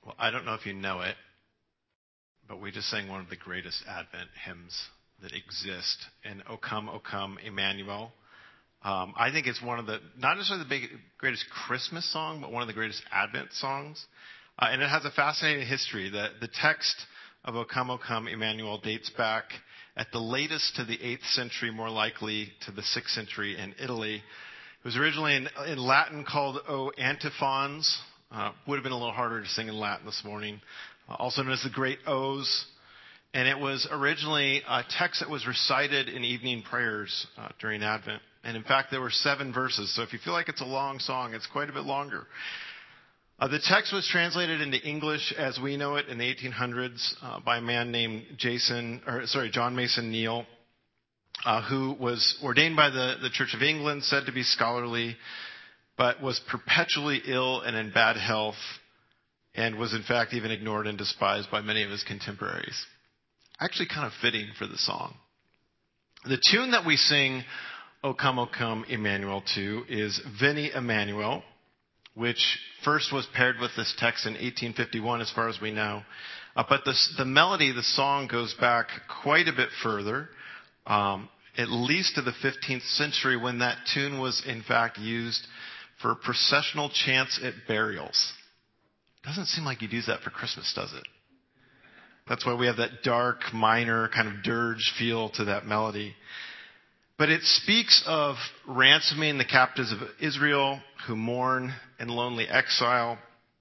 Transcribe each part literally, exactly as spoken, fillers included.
Well, I don't know if you know it, but we just sang one of the greatest Advent hymns that exist in O Come, O Come, Emmanuel. Um, I think it's one of the, not necessarily the big, greatest Christmas song, but one of the greatest Advent songs. Uh, and it has a fascinating history. The, the text of O Come, O Come, Emmanuel dates back at the latest to the eighth century, more likely to the sixth century in Italy. It was originally in, in Latin called O Antiphons. Uh, would have been a little harder to sing in Latin this morning. Uh, also known as the Great O's. And it was originally a text that was recited in evening prayers uh, during Advent. And in fact, there were seven verses. So if you feel like it's a long song, it's quite a bit longer. Uh, the text was translated into English as we know it in the eighteen hundreds uh, by a man named Jason, or sorry, John Mason Neale, uh, who was ordained by the, the Church of England, said to be scholarly, but was perpetually ill and in bad health, and was in fact even ignored and despised by many of his contemporaries. Actually kind of fitting for the song. The tune that we sing, O Come, O Come, Emmanuel, to is Veni Emmanuel, which first was paired with this text in eighteen fifty-one, as far as we know. Uh, but the, the melody, the song, goes back quite a bit further, um, at least to the fifteenth century, when that tune was in fact used for processional chants at burials. Doesn't seem like you'd use that for Christmas, does it? That's why we have that dark, minor, kind of dirge feel to that melody. But it speaks of ransoming the captives of Israel who mourn in lonely exile,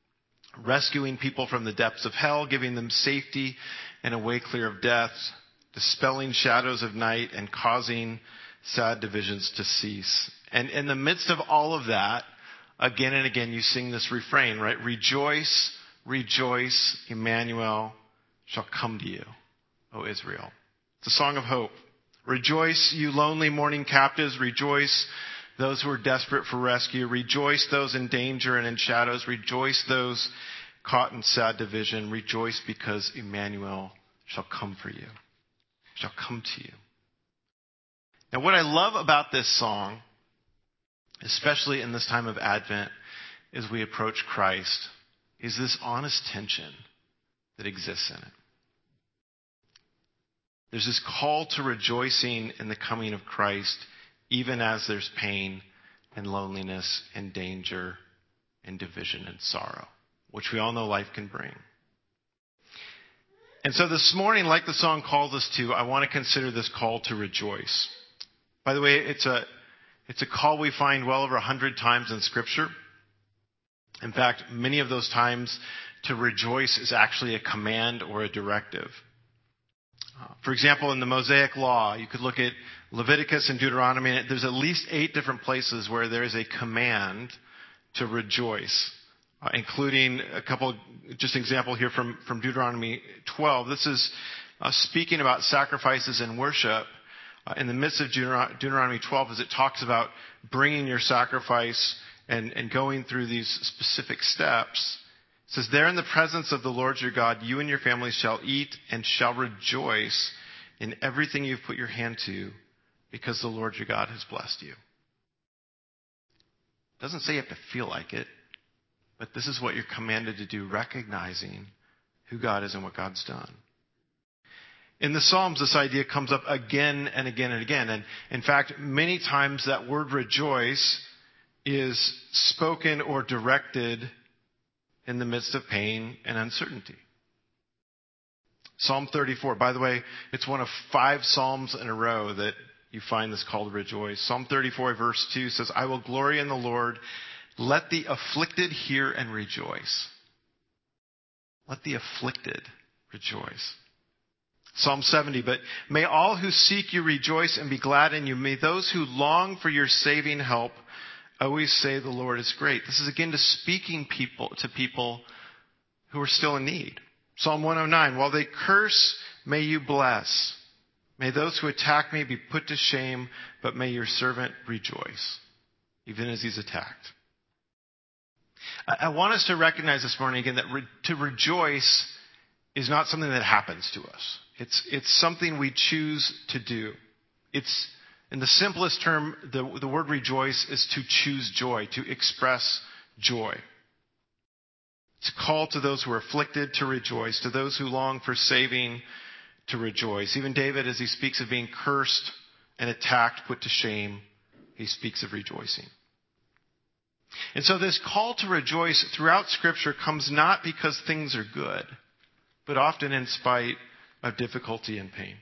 rescuing people from the depths of hell, giving them safety and a way clear of death, dispelling shadows of night, and causing sad divisions to cease. And in the midst of all of that, again and again, you sing this refrain, right? Rejoice, rejoice, Emmanuel shall come to you, O Israel. It's a song of hope. Rejoice, you lonely mourning captives. Rejoice, those who are desperate for rescue. Rejoice, those in danger and in shadows. Rejoice, those caught in sad division. Rejoice, because Emmanuel shall come for you, shall come to you. Now, what I love about this song, especially in this time of Advent, as we approach Christ, is this honest tension that exists in it. There's this call to rejoicing in the coming of Christ, even as there's pain and loneliness and danger and division and sorrow, which we all know life can bring. And so this morning, like the song calls us to, I want to consider this call to rejoice. By the way, it's a It's a call we find well over a hundred times in Scripture. In fact, many of those times to rejoice is actually a command or a directive. Uh, for example, in the Mosaic Law, you could look at Leviticus and Deuteronomy, and there's at least eight different places where there is a command to rejoice, uh, including a couple, just an example here from, from Deuteronomy twelve. This is uh, speaking about sacrifices and worship. Uh, in the midst of Deuteronomy twelve, as it talks about bringing your sacrifice and, and going through these specific steps, it says, there in the presence of the Lord your God, you and your families shall eat and shall rejoice in everything you've put your hand to, because the Lord your God has blessed you. It doesn't say you have to feel like it, but this is what you're commanded to do, recognizing who God is and what God's done. In the Psalms, this idea comes up again and again and again. And in fact, many times that word rejoice is spoken or directed in the midst of pain and uncertainty. Psalm thirty-four, by the way, it's one of five Psalms in a row that you find this call to rejoice. Psalm thirty-four, verse two says, I will glory in the Lord. Let the afflicted hear and rejoice. Let the afflicted rejoice. Psalm seventy, but may all who seek you rejoice and be glad in you. May those who long for your saving help always say the Lord is great. This is again to speaking people to people who are still in need. Psalm one oh nine, while they curse, may you bless. May those who attack me be put to shame, but may your servant rejoice, even as he's attacked. I, I want us to recognize this morning again that re- to rejoice is not something that happens to us. It's, it's something we choose to do. It's, in the simplest term, the, the word rejoice is to choose joy, to express joy. It's a call to those who are afflicted to rejoice, to those who long for saving to rejoice. Even David, as he speaks of being cursed and attacked, put to shame, he speaks of rejoicing. And so this call to rejoice throughout Scripture comes not because things are good, but often in spite of difficulty and pain.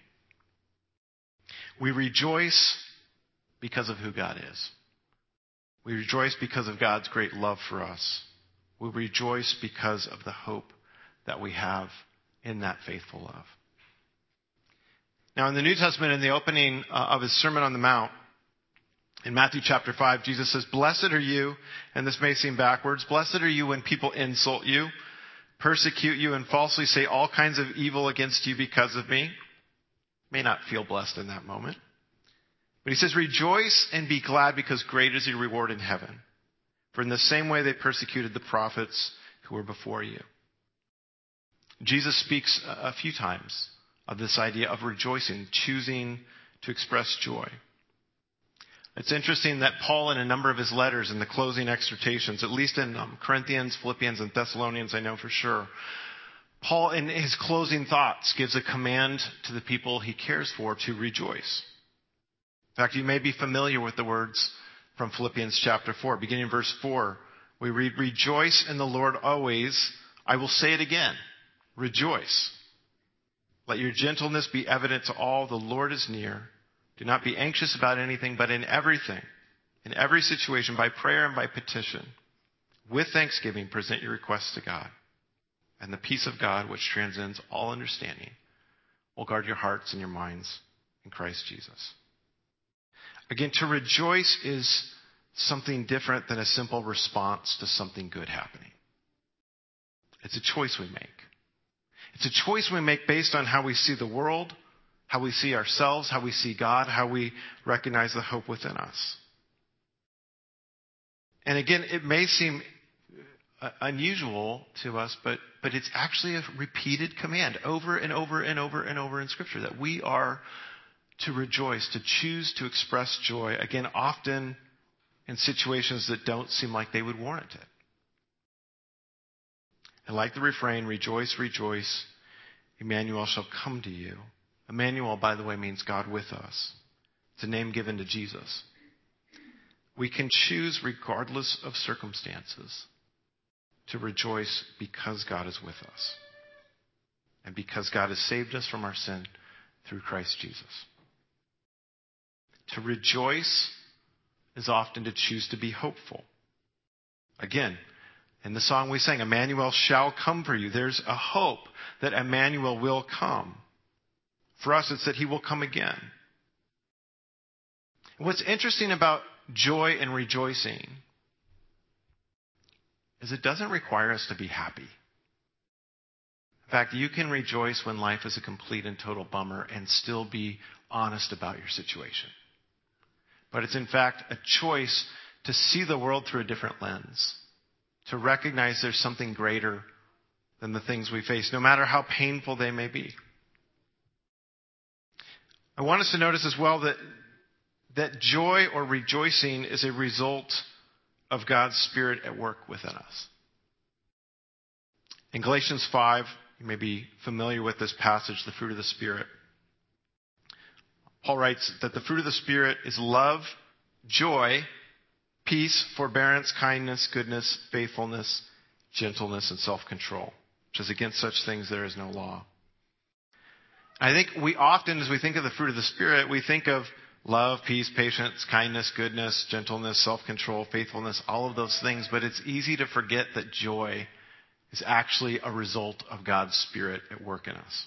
We rejoice because of who God is. We rejoice because of God's great love for us. We rejoice because of the hope that we have in that faithful love. Now, in the New Testament, in the opening uh, of his Sermon on the Mount, in Matthew chapter five, Jesus says, "Blessed are you," and this may seem backwards, "blessed are you when people insult you, persecute you, and falsely say all kinds of evil against you because of me." May not feel blessed in that moment. But he says, "Rejoice and be glad, because great is your reward in heaven. For in the same way they persecuted the prophets who were before you." Jesus speaks a few times of this idea of rejoicing, choosing to express joy. It's interesting that Paul, in a number of his letters, in the closing exhortations, at least in um, Corinthians, Philippians, and Thessalonians, I know for sure, Paul, in his closing thoughts, gives a command to the people he cares for to rejoice. In fact, you may be familiar with the words from Philippians chapter four. Beginning in verse four, we read, "Rejoice in the Lord always. I will say it again. Rejoice. Let your gentleness be evident to all. The Lord is near. Do not be anxious about anything, but in everything, in every situation, by prayer and by petition, with thanksgiving, present your requests to God. And the peace of God, which transcends all understanding, will guard your hearts and your minds in Christ Jesus." Again, to rejoice is something different than a simple response to something good happening. It's a choice we make. It's a choice we make based on how we see the world, how we see ourselves, how we see God, how we recognize the hope within us. And again, it may seem unusual to us, but, but it's actually a repeated command over and over and over and over in Scripture that we are to rejoice, to choose to express joy, again, often in situations that don't seem like they would warrant it. And like the refrain, "Rejoice, rejoice, Emmanuel shall come to you." Emmanuel, by the way, means God with us. It's a name given to Jesus. We can choose, regardless of circumstances, to rejoice because God is with us and because God has saved us from our sin through Christ Jesus. To rejoice is often to choose to be hopeful. Again, in the song we sang, "Emmanuel shall come for you." There's a hope that Emmanuel will come. For us, it's that he will come again. What's interesting about joy and rejoicing is it doesn't require us to be happy. In fact, you can rejoice when life is a complete and total bummer and still be honest about your situation. But it's in fact a choice to see the world through a different lens, to recognize there's something greater than the things we face, no matter how painful they may be. I want us to notice as well that, that joy or rejoicing is a result of God's Spirit at work within us. In Galatians five, you may be familiar with this passage, the fruit of the Spirit. Paul writes that the fruit of the Spirit is love, joy, peace, forbearance, kindness, goodness, faithfulness, gentleness, and self-control, which is against such things there is no law. I think we often, as we think of the fruit of the Spirit, we think of love, peace, patience, kindness, goodness, gentleness, self-control, faithfulness, all of those things, but it's easy to forget that joy is actually a result of God's Spirit at work in us.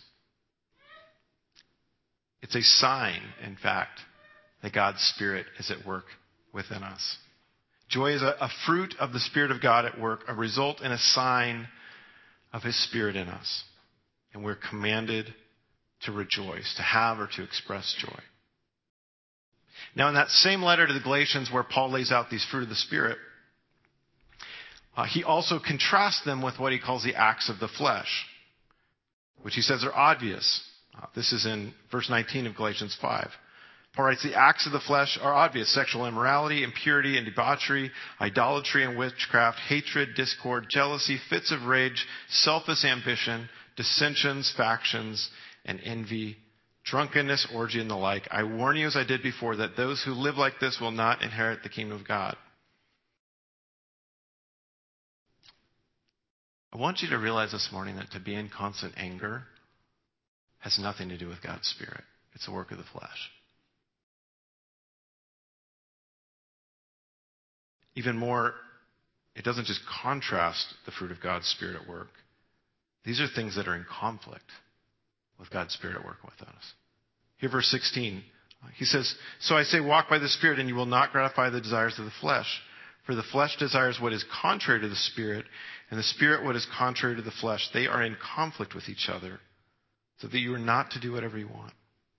It's a sign, in fact, that God's Spirit is at work within us. Joy is a, a fruit of the Spirit of God at work, a result and a sign of His Spirit in us. And we're commanded to rejoice, to have or to express joy. Now, in that same letter to the Galatians where Paul lays out these fruit of the Spirit, uh, he also contrasts them with what he calls the acts of the flesh, which he says are obvious. Uh, this is in verse nineteen of Galatians five. Paul writes, the acts of the flesh are obvious: sexual immorality, impurity and debauchery, idolatry and witchcraft, hatred, discord, jealousy, fits of rage, selfish ambition, dissensions, factions, and envy, drunkenness, orgy, and the like. I warn you, as I did before, that those who live like this will not inherit the kingdom of God. I want you to realize this morning that to be in constant anger has nothing to do with God's Spirit. It's a work of the flesh. Even more, it doesn't just contrast the fruit of God's Spirit at work. These are things that are in conflict with God's Spirit at work within us. Here, verse sixteen, he says, so I say, walk by the Spirit, and you will not gratify the desires of the flesh. For the flesh desires what is contrary to the Spirit, and the Spirit what is contrary to the flesh. They are in conflict with each other, so that you are not to do whatever you want.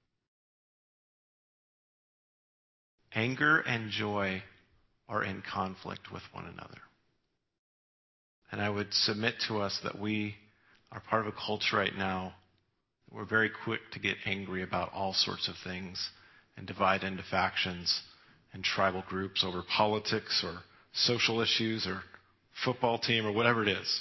Anger and joy are in conflict with one another. And I would submit to us that we are part of a culture right now. We're very quick to get angry about all sorts of things and divide into factions and tribal groups over politics or social issues or football team or whatever it is.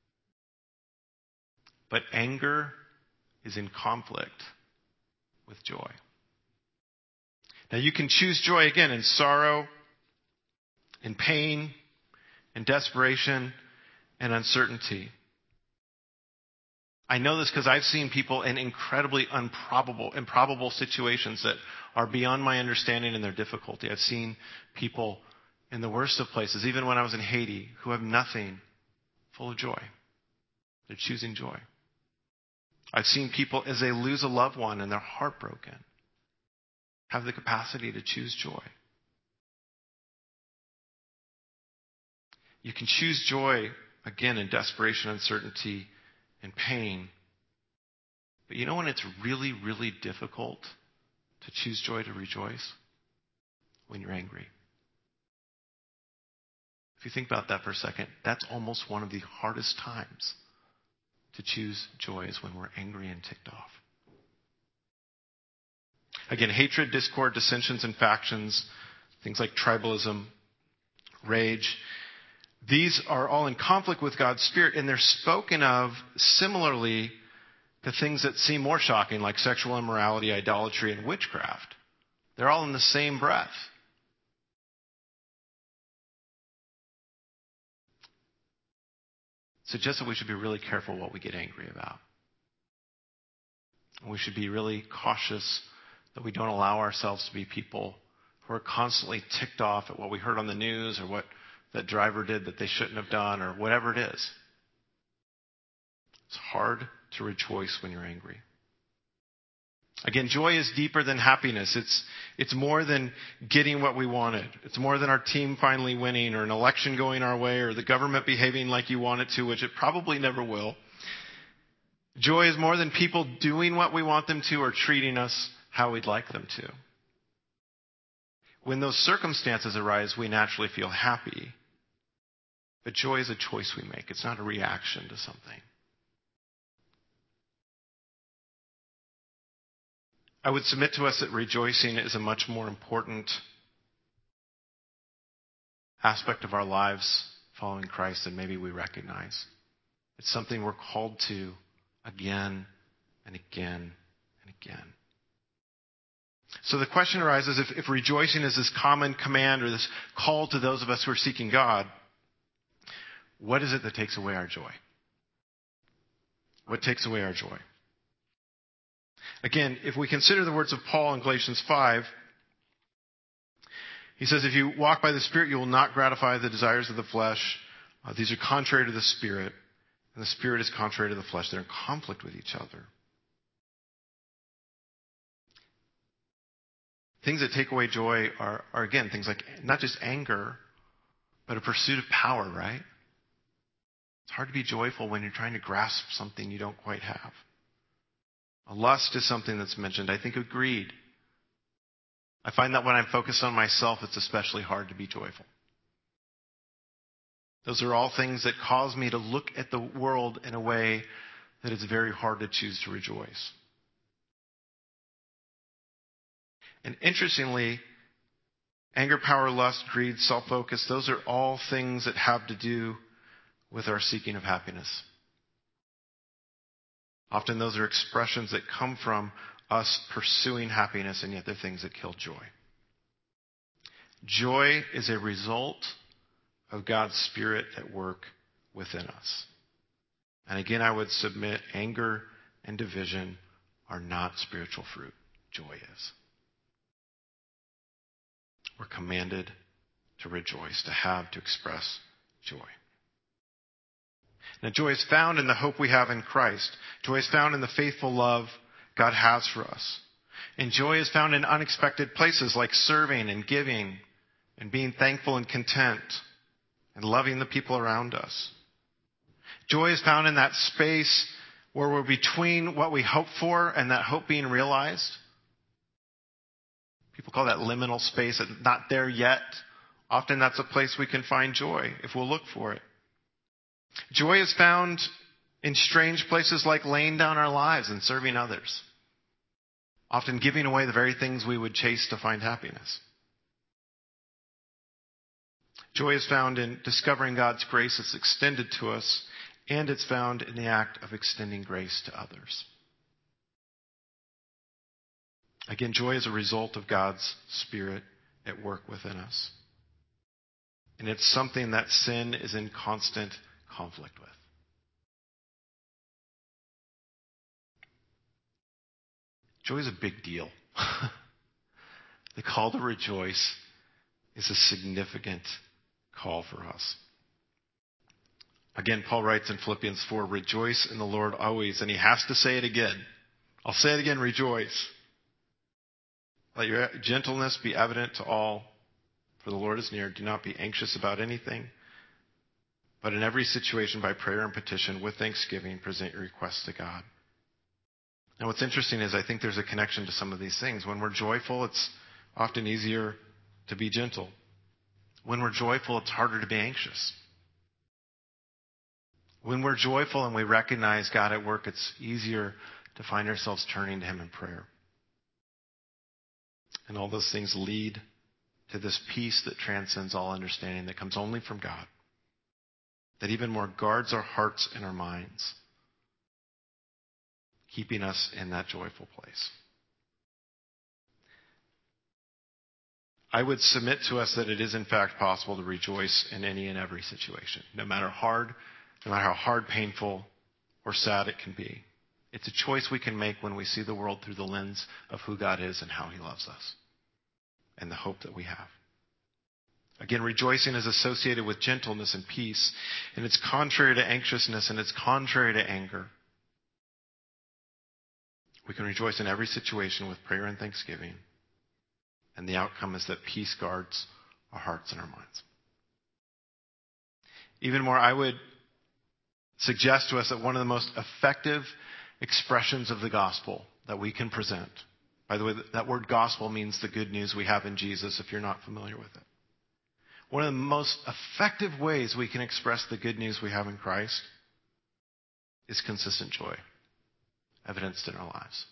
But anger is in conflict with joy. Now you can choose joy again in sorrow, in pain, in desperation, and uncertainty. I know this because I've seen people in incredibly improbable, improbable situations that are beyond my understanding and their difficulty. I've seen people in the worst of places, even when I was in Haiti, who have nothing, full of joy. They're choosing joy. I've seen people, as they lose a loved one and they're heartbroken, have the capacity to choose joy. You can choose joy, again, in desperation, uncertainty, and pain. But you know when it's really, really difficult to choose joy, to rejoice? When you're angry. If you think about that for a second, that's almost one of the hardest times to choose joy, is when we're angry and ticked off. Again, hatred, discord, dissensions, and factions, things like tribalism, rage, these are all in conflict with God's Spirit, and they're spoken of similarly to things that seem more shocking, like sexual immorality, idolatry, and witchcraft. They're all in the same breath. Suggests that we should be really careful what we get angry about. And we should be really cautious that we don't allow ourselves to be people who are constantly ticked off at what we heard on the news or what that driver did that they shouldn't have done or whatever it is. It's hard to rejoice when you're angry. Again, joy is deeper than happiness. It's, it's more than getting what we wanted. It's more than our team finally winning or an election going our way or the government behaving like you want it to, which it probably never will. Joy is more than people doing what we want them to or treating us how we'd like them to. When those circumstances arise, we naturally feel happy. But joy is a choice we make. It's not a reaction to something. I would submit to us that rejoicing is a much more important aspect of our lives following Christ than maybe we recognize. It's something we're called to again and again and again. So the question arises, if, if rejoicing is this common command or this call to those of us who are seeking God, what is it that takes away our joy? What takes away our joy? Again, if we consider the words of Paul in Galatians five, he says, if you walk by the Spirit, you will not gratify the desires of the flesh. Uh, these are contrary to the Spirit, and the Spirit is contrary to the flesh. They're in conflict with each other. Things that take away joy are, are, again, things like not just anger, but a pursuit of power, right? It's hard to be joyful when you're trying to grasp something you don't quite have. A lust is something that's mentioned. I think of greed. I find that when I'm focused on myself, it's especially hard to be joyful. Those are all things that cause me to look at the world in a way that it's very hard to choose to rejoice. And interestingly, anger, power, lust, greed, self-focus, those are all things that have to do with our seeking of happiness. Often those are expressions that come from us pursuing happiness, and yet they're things that kill joy. Joy is a result of God's Spirit at work within us. And again, I would submit anger and division are not spiritual fruit. Joy is. We're commanded to rejoice, to have, to express joy. Now, joy is found in the hope we have in Christ. Joy is found in the faithful love God has for us. And joy is found in unexpected places like serving and giving and being thankful and content and loving the people around us. Joy is found in that space where we're between what we hope for and that hope being realized. People call that liminal space, not there yet. Often that's a place we can find joy if we'll look for it. Joy is found in strange places like laying down our lives and serving others. Often giving away the very things we would chase to find happiness. Joy is found in discovering God's grace that's extended to us, and it's found in the act of extending grace to others. Again, joy is a result of God's Spirit at work within us. And it's something that sin is in constant conflict with. Joy is a big deal. The call to rejoice is a significant call for us. Again, Paul writes in Philippians four, rejoice in the Lord always. And he has to say it again. I'll say it again, rejoice. Let your gentleness be evident to all, for the Lord is near. Do not be anxious about anything, but in every situation by prayer and petition with thanksgiving, present your requests to God. Now what's interesting is I think there's a connection to some of these things. When we're joyful, it's often easier to be gentle. When we're joyful, it's harder to be anxious. When we're joyful and we recognize God at work, it's easier to find ourselves turning to Him in prayer. And all those things lead to this peace that transcends all understanding, that comes only from God, that even more guards our hearts and our minds, keeping us in that joyful place. I would submit to us that it is in fact possible to rejoice in any and every situation, no matter hard, no matter how hard, painful, or sad it can be. It's a choice we can make when we see the world through the lens of who God is and how He loves us and the hope that we have. Again, rejoicing is associated with gentleness and peace, and it's contrary to anxiousness and it's contrary to anger. We can rejoice in every situation with prayer and thanksgiving, and the outcome is that peace guards our hearts and our minds. Even more, I would suggest to us that one of the most effective expressions of the gospel that we can present, by the way, that word gospel means the good news we have in Jesus, if you're not familiar with it. One of the most effective ways we can express the good news we have in Christ is consistent joy, evidenced in our lives.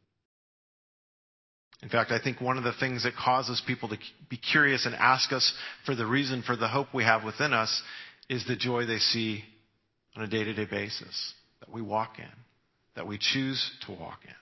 In fact, I think one of the things that causes people to be curious and ask us for the reason for the hope we have within us is the joy they see on a day-to-day basis that we walk in, that we choose to walk in.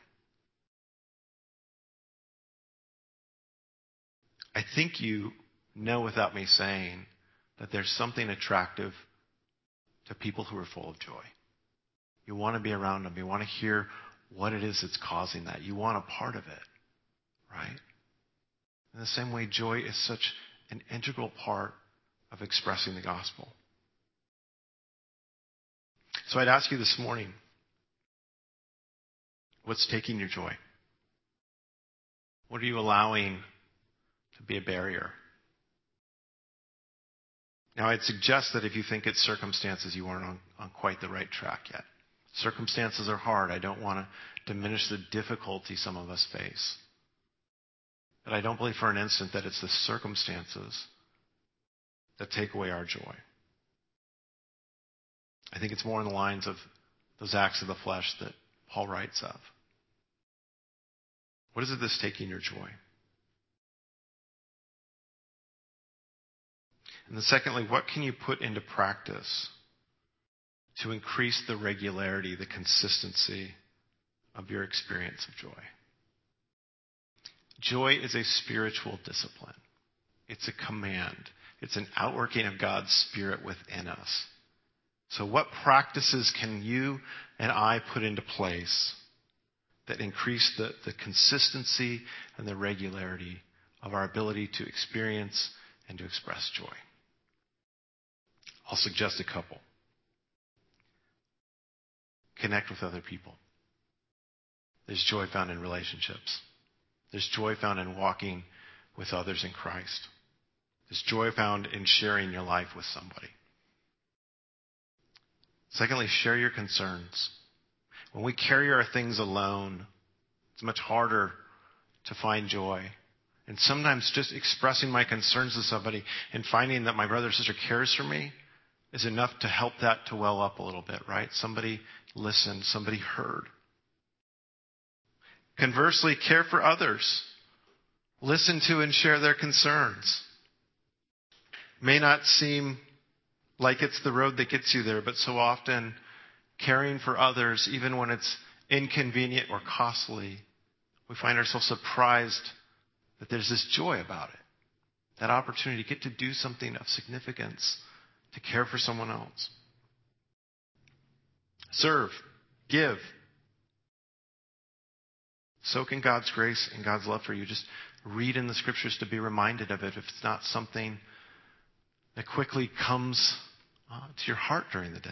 I think you know without me saying that there's something attractive to people who are full of joy. You want to be around them. You want to hear what it is that's causing that. You want a part of it, right? In the same way, joy is such an integral part of expressing the gospel. So I'd ask you this morning, what's taking your joy? What are you allowing to be a barrier? Now, I'd suggest that if you think it's circumstances, you aren't on, on quite the right track yet. Circumstances are hard. I don't want to diminish the difficulty some of us face. But I don't believe for an instant that it's the circumstances that take away our joy. I think it's more in the lines of those acts of the flesh that Paul writes of. What is it that's taking your joy? And then secondly, what can you put into practice to increase the regularity, the consistency of your experience of joy? Joy is a spiritual discipline. It's a command. It's an outworking of God's Spirit within us. So what practices can you and I put into place that increase the, the consistency and the regularity of our ability to experience and to express joy? I'll suggest a couple. Connect with other people. There's joy found in relationships. There's joy found in walking with others in Christ. There's joy found in sharing your life with somebody. Secondly, share your concerns. When we carry our things alone, it's much harder to find joy. And sometimes just expressing my concerns to somebody and finding that my brother or sister cares for me is enough to help that to well up a little bit, right? Somebody listened, somebody heard. Conversely, care for others. Listen to and share their concerns. May not seem like it's the road that gets you there, but so often caring for others, even when it's inconvenient or costly, we find ourselves surprised that there's this joy about it. That opportunity to get to do something of significance, to care for someone else. Serve, give. Soak in God's grace and God's love for you. Just read in the scriptures to be reminded of it if it's not something that quickly comes uh, to your heart during the day.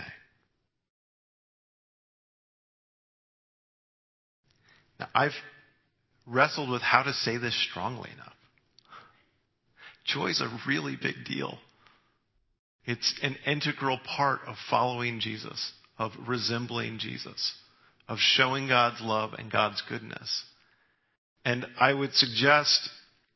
Now, I've wrestled with how to say this strongly enough. Joy is a really big deal. It's an integral part of following Jesus, of resembling Jesus, of showing God's love and God's goodness. And I would suggest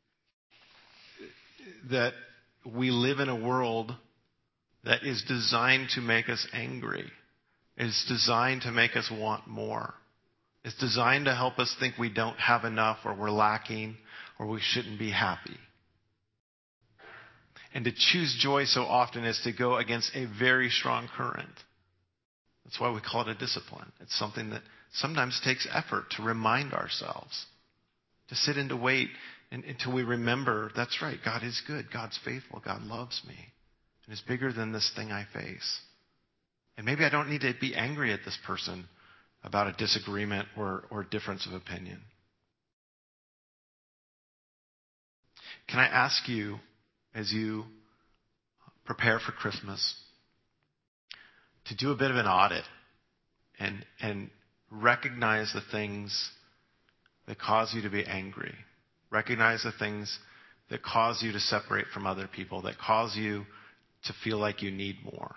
that we live in a world that is designed to make us angry. It's designed to make us want more. It's designed to help us think we don't have enough or we're lacking or we shouldn't be happy. And to choose joy so often is to go against a very strong current. That's why we call it a discipline. It's something that sometimes takes effort to remind ourselves, to sit and to wait until we remember, that's right, God is good, God's faithful, God loves me, and is bigger than this thing I face. And maybe I don't need to be angry at this person about a disagreement or, or difference of opinion. Can I ask you, as you prepare for Christmas, to do a bit of an audit and, and recognize the things that cause you to be angry. Recognize the things that cause you to separate from other people, that cause you to feel like you need more.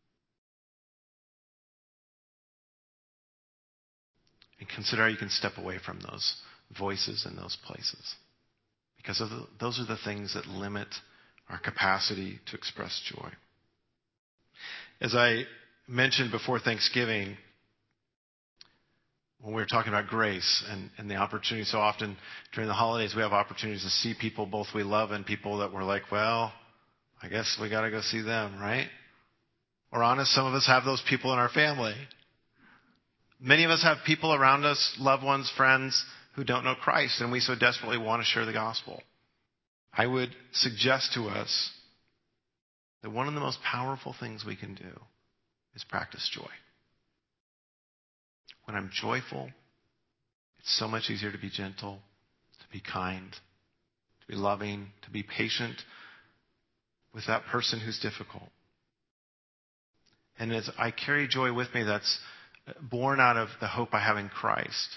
And consider how you can step away from those voices and those places. Because of the, those are the things that limit our capacity to express joy. As I mentioned before Thanksgiving, when we were talking about grace and, and the opportunity, so often during the holidays we have opportunities to see people both we love and people that we're like, well, I guess we got to go see them, right? Or honest, some of us have those people in our family. Many of us have people around us, loved ones, friends, who don't know Christ, and we so desperately want to share the gospel. I would suggest to us that one of the most powerful things we can do is practice joy. When I'm joyful, it's so much easier to be gentle, to be kind, to be loving, to be patient with that person who's difficult. And as I carry joy with me, that's born out of the hope I have in Christ.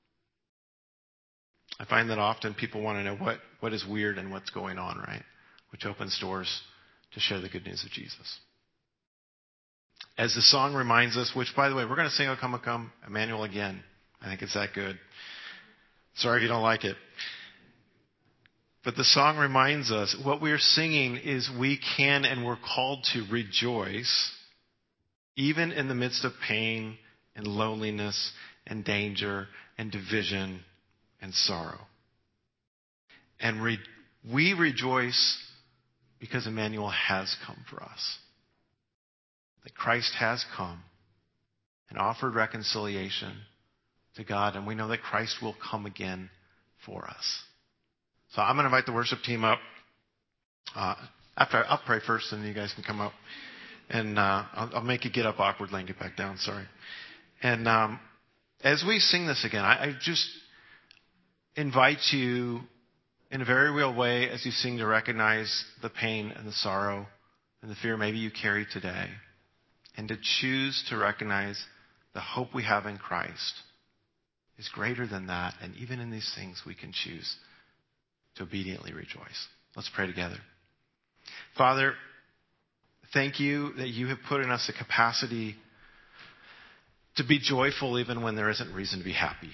I find that often people want to know what, what is weird and what's going on, right? Which opens doors to share the good news of Jesus. As the song reminds us, which, by the way, we're going to sing O Come, O Come, Emmanuel again. I think it's that good. Sorry if you don't like it. But the song reminds us, what we're singing is we can and we're called to rejoice, even in the midst of pain and loneliness and danger and division and sorrow. And re- we rejoice because Emmanuel has come for us. That Christ has come and offered reconciliation to God, and we know that Christ will come again for us. So I'm going to invite the worship team up. Uh, after I, I'll pray first, and you guys can come up. And uh, I'll, I'll make you get up awkwardly and get back down. Sorry. And um, as we sing this again, I, I just invite you in a very real way as you sing to recognize the pain and the sorrow and the fear maybe you carry today, and to choose to recognize the hope we have in Christ is greater than that. And even in these things, we can choose to obediently rejoice. Let's pray together. Father, thank you that you have put in us a capacity to be joyful even when there isn't reason to be happy.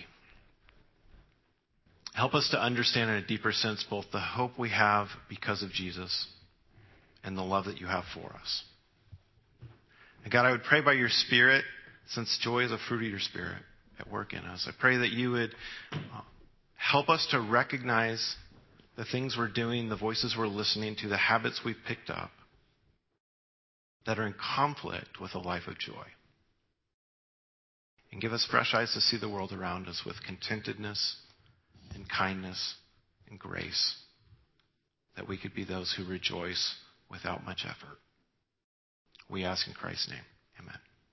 Help us to understand in a deeper sense both the hope we have because of Jesus and the love that you have for us. And God, I would pray by your Spirit, since joy is a fruit of your Spirit at work in us, I pray that you would help us to recognize the things we're doing, the voices we're listening to, the habits we've picked up that are in conflict with a life of joy. And give us fresh eyes to see the world around us with contentedness and kindness and grace, that we could be those who rejoice without much effort. We ask in Christ's name. Amen.